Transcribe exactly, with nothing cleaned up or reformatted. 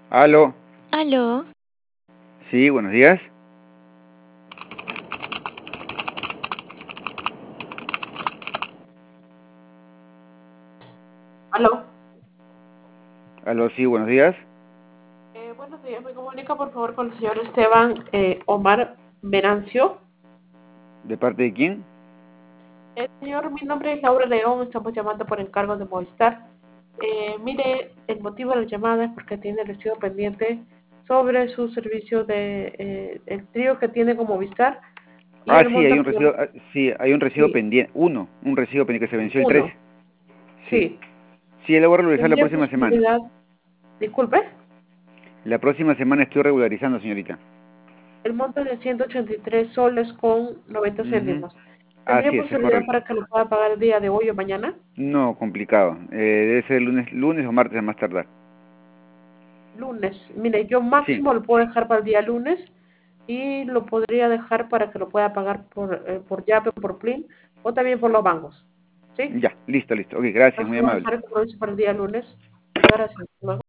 Aló. Aló. Sí, buenos días. Aló. Aló, sí, buenos días. Eh, buenos días, me comunica por favor con el señor Esteban eh, Omar Venancio. ¿De parte de quién? Eh, señor, mi nombre es Laura León, estamos llamando por encargo de Movistar. Eh, mire, el motivo de la llamada es porque tiene el recibo pendiente sobre su servicio de eh, el trío que tiene con Movistar y Ah, el sí, hay monto un que recibo, yo... ah, sí, hay un recibo Sí, pendiente, uno, un recibo pendiente que se venció el trece. uno, Sí. sí. Sí, lo voy a regularizar la ¿Tendría próxima semana. posibilidad? Disculpe, La próxima semana estoy regularizando, señorita. el monto es de ciento ochenta y tres soles con noventa Ujú. céntimos. ¿Tendría Así es, es posibilidad correcto. para que lo pueda pagar el día de hoy o mañana? No, complicado. Eh, debe ser lunes, lunes o martes a más tardar. Lunes. Mire, yo Sí, máximo lo puedo dejar para el día lunes y lo podría dejar para que lo pueda pagar por, eh, por Yape, por Plin o también por los bancos. ¿Sí? ya, listo, listo. Ok, gracias, Entonces muy lo voy a amable. dejar el compromiso para el día lunes. Muchas gracias. Hasta luego.